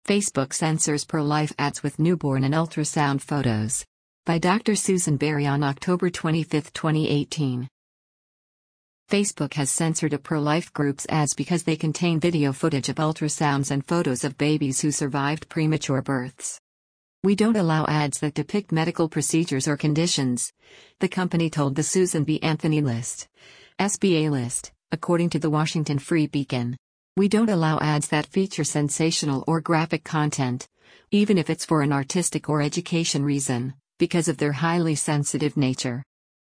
Facebook censors pro-life ads with newborn and ultrasound photos. By Dr. Susan Berry on October 25, 2018. Facebook has censored a pro-life group's ads because they contain video footage of ultrasounds and photos of babies who survived premature births. "We don't allow ads that depict medical procedures or conditions," the company told the Susan B. Anthony List, SBA list, according to the Washington Free Beacon. "We don't allow ads that feature sensational or graphic content, even if it's for an artistic or education reason, because of their highly sensitive nature."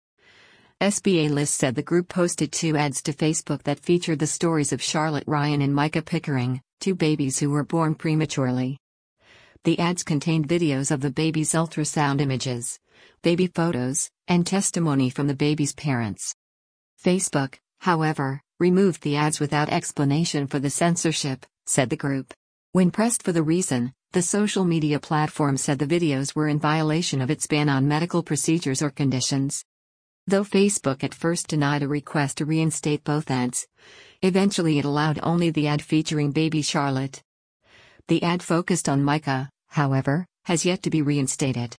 SBA List said the group posted 2 ads to Facebook that featured the stories of Charlotte Ryan and Micah Pickering, 2 babies who were born prematurely. The ads contained videos of the baby's ultrasound images, baby photos, and testimony from the baby's parents. Facebook, however, removed the ads without explanation for the censorship, said the group. When pressed for the reason, the social media platform said the videos were in violation of its ban on medical procedures or conditions. Though Facebook at first denied a request to reinstate both ads, eventually it allowed only the ad featuring baby Charlotte. The ad focused on Micah, however, has yet to be reinstated.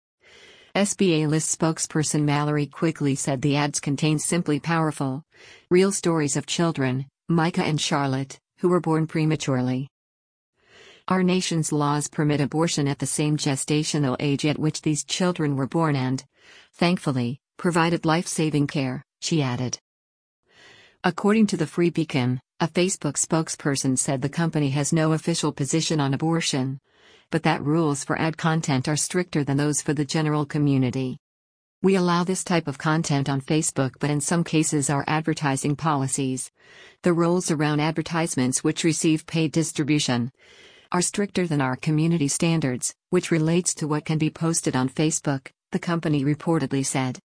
SBA List spokesperson Mallory Quigley said the ads contain simply powerful, real stories of children, Micah and Charlotte, who were born prematurely. "Our nation's laws permit abortion at the same gestational age at which these children were born and, thankfully, provided life-saving care," she added. According to the Free Beacon, a Facebook spokesperson said the company has no official position on abortion, but that rules for ad content are stricter than those for the general community. "We allow this type of content on Facebook, but in some cases our advertising policies, the rules around advertisements which receive paid distribution, are stricter than our community standards, which relates to what can be posted on Facebook," the company reportedly said.